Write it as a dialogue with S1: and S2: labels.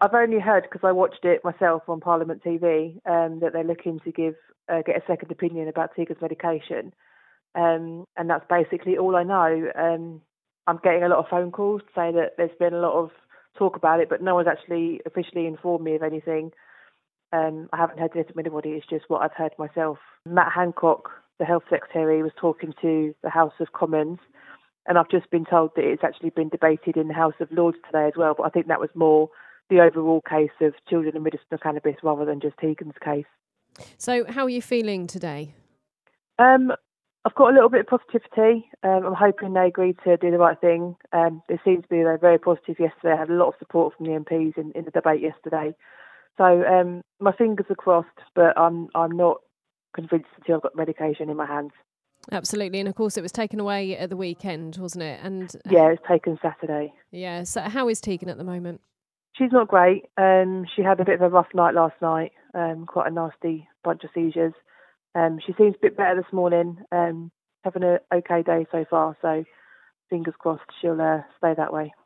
S1: I've only heard, because I watched it myself on Parliament TV, that they're looking to get a second opinion about Tegan's medication. And that's basically all I know. I'm getting a lot of phone calls to say that there's been a lot of talk about it, but no one's actually officially informed me of anything. I haven't heard anything from anybody. It's just what I've heard myself. Matt Hancock, the Health Secretary, was talking to the House of Commons, and I've just been told that it's actually been debated in the House of Lords today as well. But I think that was more the overall case of children and medicinal cannabis rather than just Tegan's case.
S2: So how are you feeling today?
S1: I've got a little bit of positivity. I'm hoping they agree to do the right thing. There seems to be very positive yesterday. I had a lot of support from the MPs in the debate yesterday. So my fingers are crossed, but I'm not convinced until I've got medication in my hands.
S2: Absolutely, and of course it was taken away at the weekend, wasn't it? And
S1: yeah, it's taken Saturday.
S2: Yeah, so how is Tegan at the moment?
S1: She's not great. She had a bit of a rough night last night, quite a nasty bunch of seizures. She seems a bit better this morning, having an okay day so far, so fingers crossed she'll stay that way.